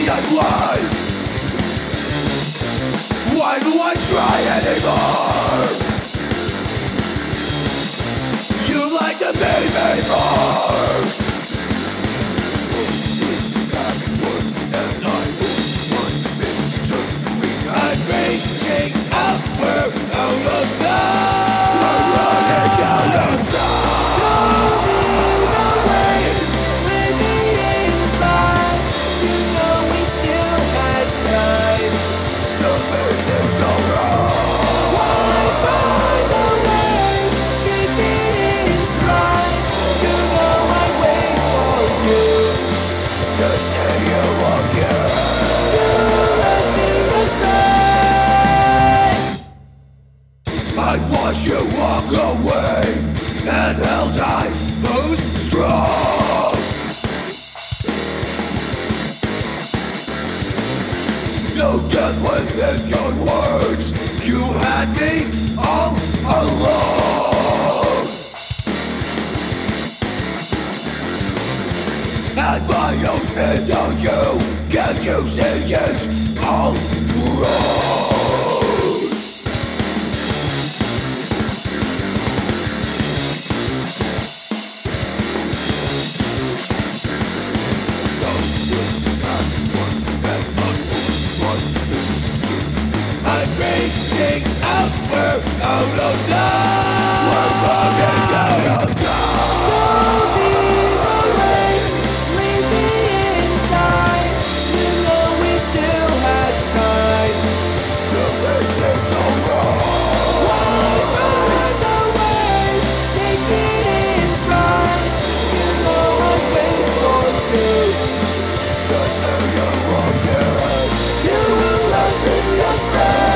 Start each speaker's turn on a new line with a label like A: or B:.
A: and why? Why do I try anymore? You like to be me more. Backwards and I want me to be. I'm reaching out, we're out of time. We're running out of time.
B: Show me the way, let me inside. You know we still had time
A: to make things alright.
B: Why run away? Take it in stride. You know I wait for you
A: to see you again.
B: You let me astray.
A: I watched you walk away and held I most strong. No death within your words. You had me all alone. And my own spit on you. Can't you see it's all wrong? I'm reaching out, we're out of time. We're running out of time.
B: Show me the way, leave me inside. You know we still had time
A: to make things alright.
B: Why run away? Take it in stride. You know I wait for you
A: to see you again.
B: You will let me astray.